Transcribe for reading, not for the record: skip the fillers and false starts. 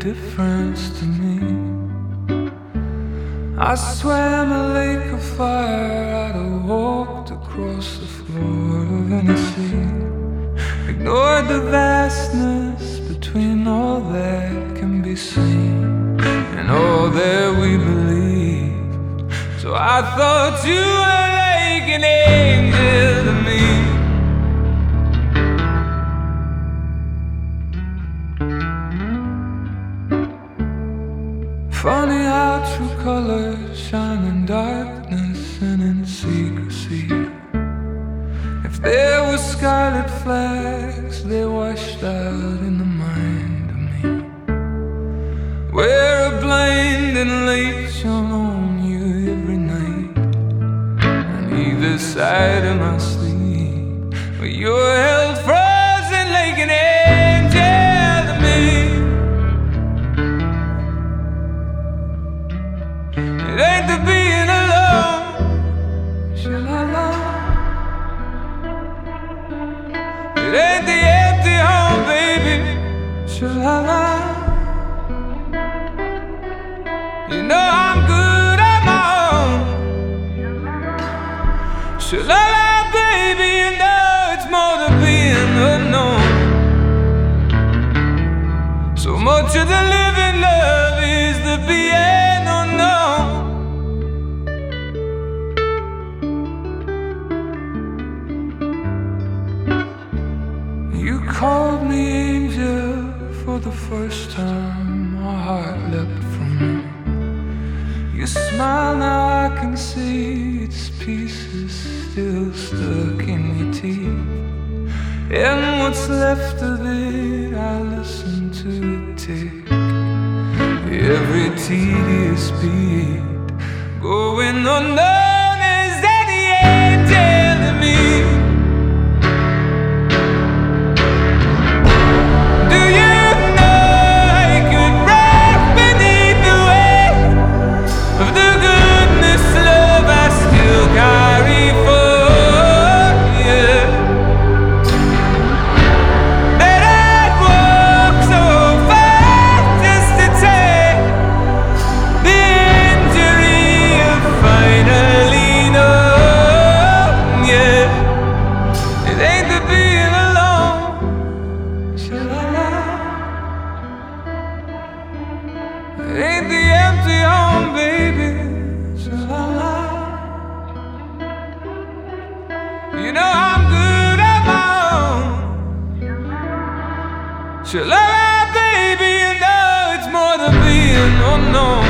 difference to me. I swam a lake of fire, I'd have walked across the floor of any sea, ignored the vastness between all that can be seen and all that we believe. So I thought you were like an angel to me. Funny how true colors shine in darkness and in secrecy. If there were scarlet flags, they washed out in the mind of me. Wear a blinding light shone on you every night, on either side of my sleep, but you're held frozen like an angel to me. It ain't the being alone, sha-la-la. It ain't the empty home, baby, sha-la-la. You know I'm good on my own, sha-la-la, baby. You know it's more than being unknown. So much of the living love is the being unknown. You called me angel for the first time, my heart leapt from me. You smile, now I can see its pieces still stuck in your teeth. And what's left of it, I listen to it tick, every tedious beat, going unknown as any angel to me. It ain't the empty home, baby, sha-la-la. You know I'm good on my own, sha-la-la, baby. You know it's more than being unknown.